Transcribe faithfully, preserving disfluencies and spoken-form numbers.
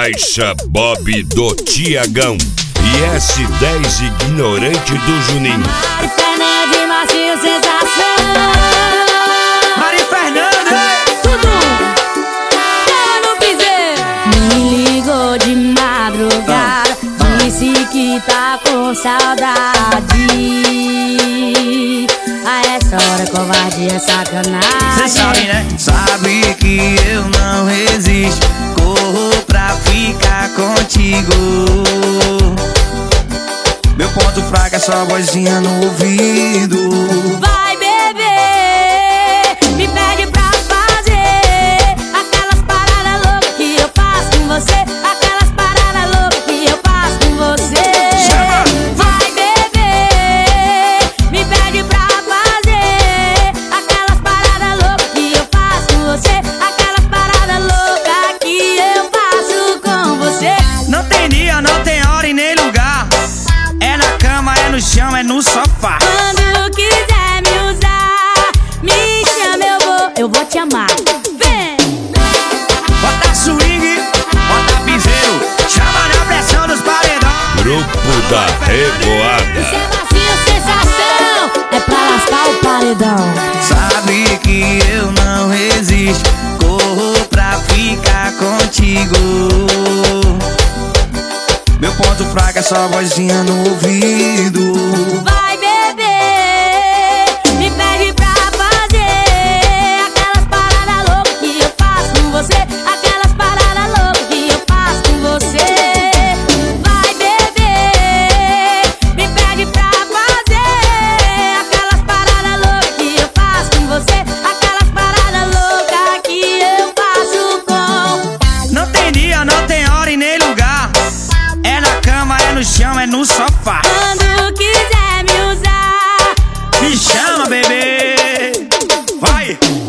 Caixa Bob do Tiagão e S dez Ignorante do Juninho. Mari Fernanda, macio sensação. Mari Fernanda, tudo eu no piseiro. Me ligou de madrugada, disse que tá com saudade. A essa hora covardia é sacanagem. cê sabe, né? Sabe que eu não resisto, corro pra ficar contigo. Meu ponto fraco é só vozinha no ouvido. Vai beber, me pede pra fazer aquelas paradas loucas que eu faço com você. Aquelas paradas loucas que eu faço com você. Chama! Vai beber, me pede pra fazer aquelas paradas loucas que eu faço com você. Aquelas paradas loucas que eu faço com você. Não tem dia, não tem hora e nem lugar. É na cama, é no chão, é no sofá. Quando quiser me usar, me chama, eu vou, eu vou te amar. Vem! Bota swing, bota piseiro, chama na pressão dos paredões. Grupo da Revoada. Isso é macio sensação, é pra lascar o paredão. Sabe que eu não resisto, corro pra ficar contigo. Meu ponto fraco é só vozinha no ouvido. Vai beber, me pede pra fazer aquelas paradas loucas que eu faço com você. Aquelas paradas loucas que eu faço com você. Vai beber, me pede pra fazer aquelas paradas loucas que eu faço com você. Aquelas paradas loucas que eu faço com. Não tem dia, não tem hora e nem lugar. É na cama, é no chão, é no sofá. Quando quiser me usar, Me chama, bebê. Vai!